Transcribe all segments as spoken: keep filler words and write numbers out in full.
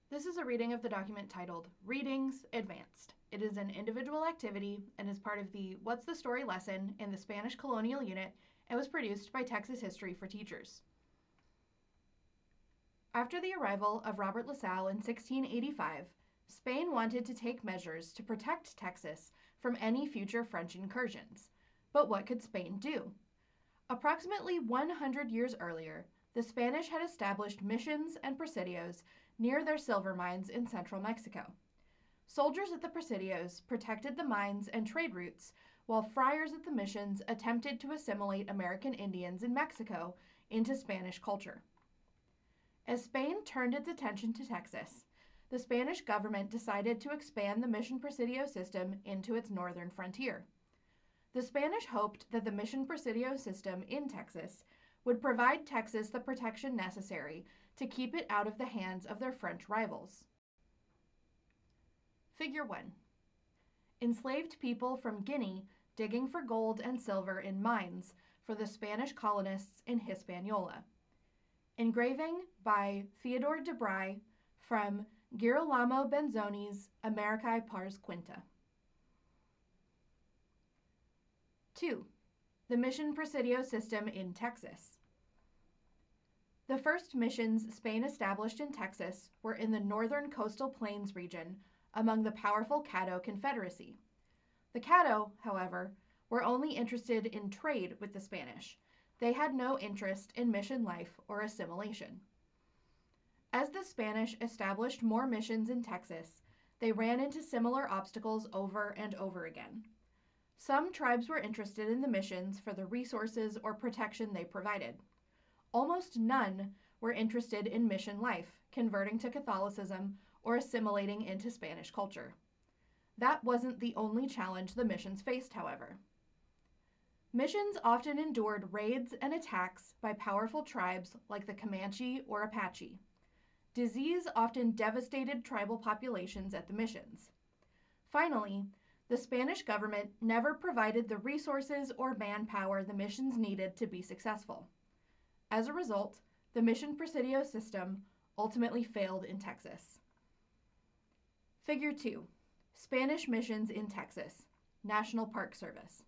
This is a reading of the document titled Readings Advanced. It is an individual activity and is part of the What's the Story lesson in the Spanish Colonial Unit and was produced by Texas History for Teachers. After the arrival of Robert La Salle in sixteen eighty-five, Spain wanted to take measures to protect Texas from any future French incursions. But what could Spain do? Approximately one hundred years earlier, the Spanish had established missions and presidios near their silver mines in central Mexico. Soldiers at the presidios protected the mines and trade routes, while friars at the missions attempted to assimilate American Indians in Mexico into Spanish culture. As Spain turned its attention to Texas, the Spanish government decided to expand the mission presidio system into its northern frontier. The Spanish hoped that the mission presidio system in Texas would provide Texas the protection necessary to keep it out of the hands of their French rivals. Figure one. Enslaved people from Guinea digging for gold and silver in mines for the Spanish colonists in Hispaniola. Engraving by Theodore de Bry from Girolamo Benzoni's Americae Pars Quinta. two. The Mission Presidio System in Texas. The first missions Spain established in Texas were in the northern coastal plains region among the powerful Caddo Confederacy. The Caddo, however, were only interested in trade with the Spanish. They had no interest in mission life or assimilation. As the Spanish established more missions in Texas, they ran into similar obstacles over and over again. Some tribes were interested in the missions for the resources or protection they provided. Almost none were interested in mission life, converting to Catholicism, or assimilating into Spanish culture. That wasn't the only challenge the missions faced, however. Missions often endured raids and attacks by powerful tribes like the Comanche or Apache. Disease often devastated tribal populations at the missions. Finally, the Spanish government never provided the resources or manpower the missions needed to be successful. As a result, the Mission Presidio system ultimately failed in Texas. Figure two. Spanish missions in Texas. National Park Service.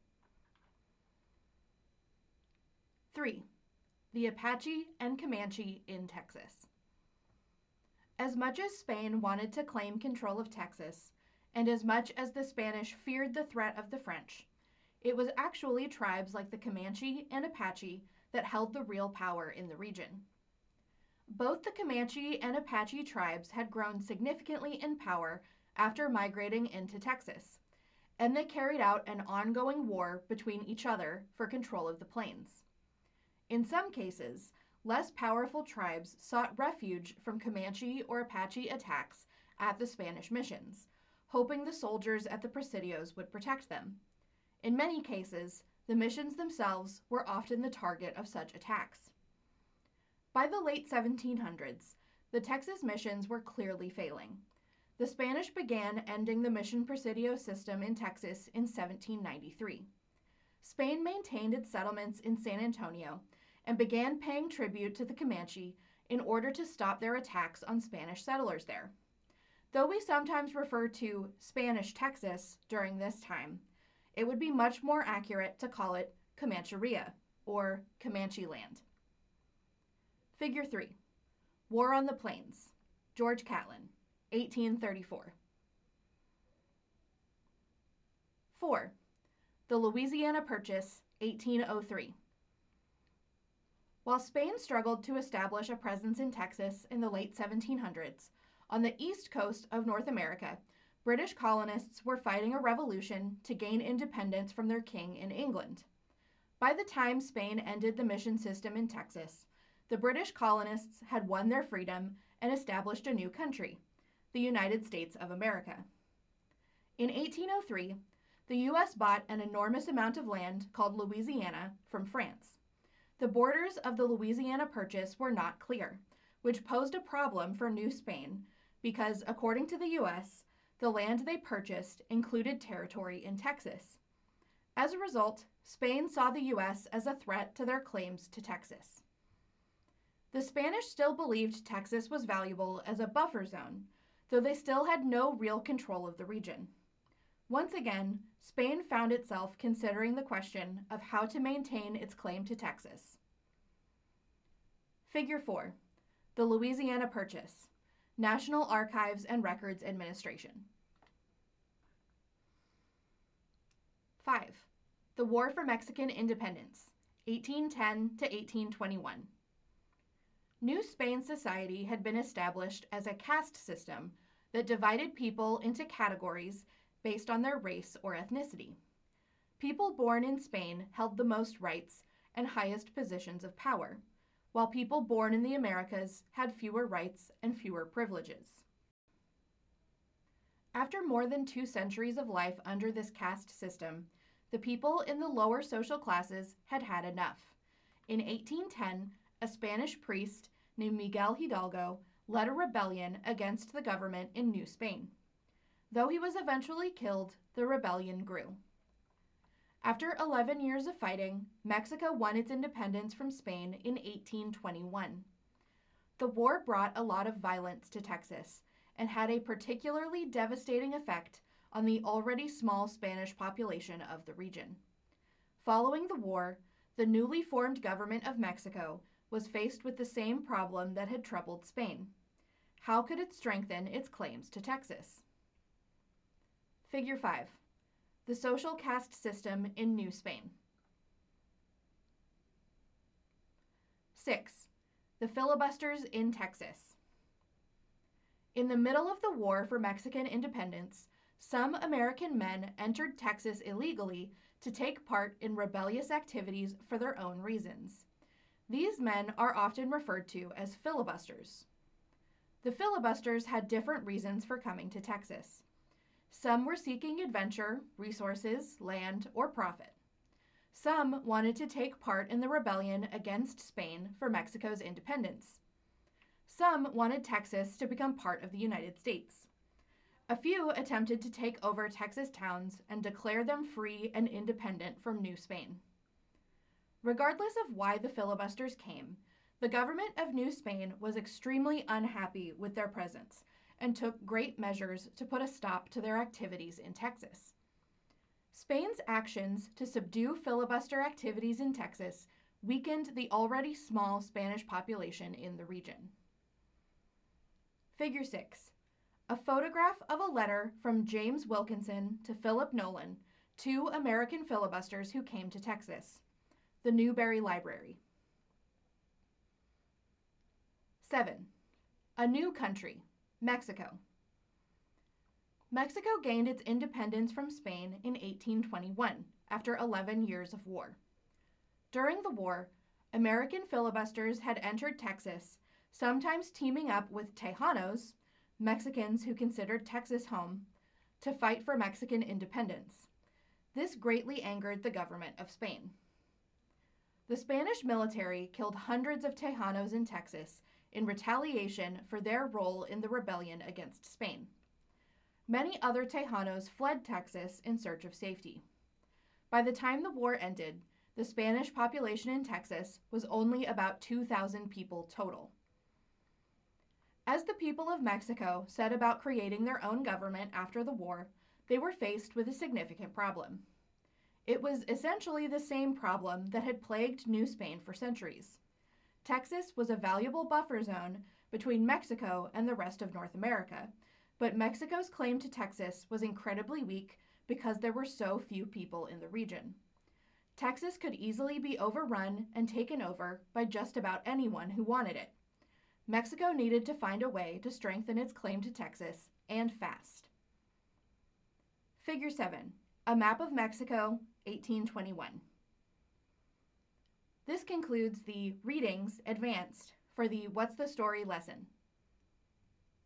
three. The Apache and Comanche in Texas. As much as Spain wanted to claim control of Texas, and as much as the Spanish feared the threat of the French, it was actually tribes like the Comanche and Apache that held the real power in the region. Both the Comanche and Apache tribes had grown significantly in power after migrating into Texas, and they carried out an ongoing war between each other for control of the plains. In some cases, less powerful tribes sought refuge from Comanche or Apache attacks at the Spanish missions, hoping the soldiers at the presidios would protect them. In many cases, the missions themselves were often the target of such attacks. By the late seventeen hundreds, the Texas missions were clearly failing. The Spanish began ending the Mission Presidio system in Texas in seventeen ninety-three. Spain maintained its settlements in San Antonio and began paying tribute to the Comanche in order to stop their attacks on Spanish settlers there. Though we sometimes refer to Spanish Texas during this time, it would be much more accurate to call it Comancheria, or Comanche land. Figure three. War on the Plains. George Catlin, eighteen thirty-four. four. The Louisiana Purchase, eighteen oh three. While Spain struggled to establish a presence in Texas in the late seventeen hundreds, on the east coast of North America, British colonists were fighting a revolution to gain independence from their king in England. By the time Spain ended the mission system in Texas, the British colonists had won their freedom and established a new country, the United States of America. In eighteen oh three, the U S bought an enormous amount of land called Louisiana from France. The borders of the Louisiana Purchase were not clear, which posed a problem for New Spain because, according to the U S, the land they purchased included territory in Texas. As a result, Spain saw the U S as a threat to their claims to Texas. The Spanish still believed Texas was valuable as a buffer zone, though they still had no real control of the region. Once again, Spain found itself considering the question of how to maintain its claim to Texas. Figure four, the Louisiana Purchase, National Archives and Records Administration. five. The War for Mexican Independence, eighteen ten to eighteen twenty-one. New Spain society had been established as a caste system that divided people into categories based on their race or ethnicity. People born in Spain held the most rights and highest positions of power, while people born in the Americas had fewer rights and fewer privileges. After more than two centuries of life under this caste system, the people in the lower social classes had had enough. In eighteen ten, a Spanish priest named Miguel Hidalgo led a rebellion against the government in New Spain. Though he was eventually killed, the rebellion grew. After eleven years of fighting, Mexico won its independence from Spain in eighteen twenty-one. The war brought a lot of violence to Texas and had a particularly devastating effect on the already small Spanish population of the region. Following the war, the newly formed government of Mexico was faced with the same problem that had troubled Spain. How could it strengthen its claims to Texas? Figure five, the social caste system in New Spain. six. The filibusters in Texas. In the middle of the war for Mexican independence, some American men entered Texas illegally to take part in rebellious activities for their own reasons. These men are often referred to as filibusters. The filibusters had different reasons for coming to Texas. Some were seeking adventure, resources, land, or profit. Some wanted to take part in the rebellion against Spain for Mexico's independence. Some wanted Texas to become part of the United States. A few attempted to take over Texas towns and declare them free and independent from New Spain. Regardless of why the filibusters came, the government of New Spain was extremely unhappy with their presence and took great measures to put a stop to their activities in Texas. Spain's actions to subdue filibuster activities in Texas weakened the already small Spanish population in the region. Figure six. A photograph of a letter from James Wilkinson to Philip Nolan, two American filibusters who came to Texas. The Newberry Library. seven. A new country, Mexico. Mexico gained its independence from Spain in eighteen twenty-one, after eleven years of war. During the war, American filibusters had entered Texas, sometimes teaming up with Tejanos, Mexicans who considered Texas home, to fight for Mexican independence. This greatly angered the government of Spain. The Spanish military killed hundreds of Tejanos in Texas in retaliation for their role in the rebellion against Spain. Many other Tejanos fled Texas in search of safety. By the time the war ended, the Spanish population in Texas was only about two thousand people total. As the people of Mexico set about creating their own government after the war, they were faced with a significant problem. It was essentially the same problem that had plagued New Spain for centuries. Texas was a valuable buffer zone between Mexico and the rest of North America, but Mexico's claim to Texas was incredibly weak because there were so few people in the region. Texas could easily be overrun and taken over by just about anyone who wanted it. Mexico needed to find a way to strengthen its claim to Texas, and fast. Figure seven. A map of Mexico, eighteen twenty-one. This concludes the Readings Advanced for the What's the Story lesson.